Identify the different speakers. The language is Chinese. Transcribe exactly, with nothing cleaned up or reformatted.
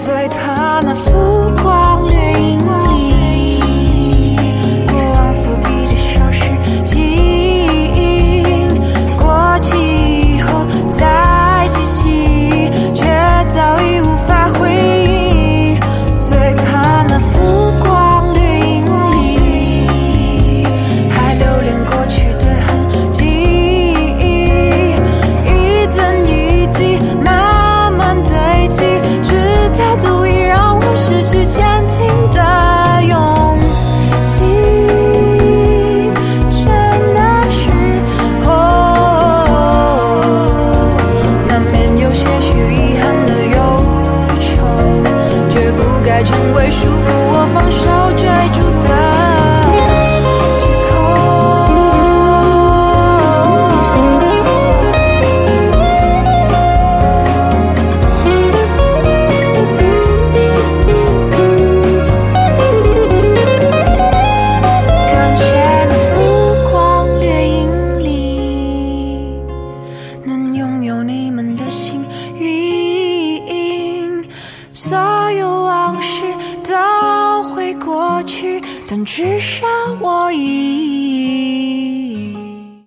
Speaker 1: 最怕那浮光掠影里，过往伏笔的消失记忆，过期以后再记起，却早已无法回忆。最怕那浮光掠影里，还留恋过去的痕迹，一点一滴慢慢堆积，直到足以让我失去前进的勇气。趁那时候，难免有些许遗憾的忧愁，绝不该成为束缚我放手追逐的借口。感谢那浮光掠影里，能拥有你们的幸运，所有往事都会过去，但至少我已